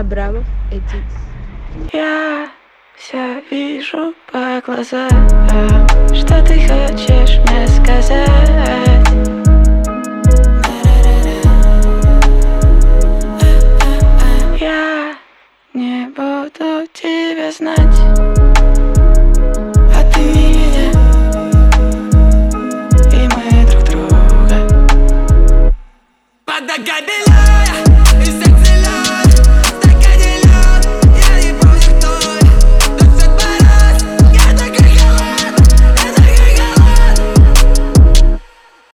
Абрамов Эдит. Я все вижу по глазам, что ты хочешь мне сказать.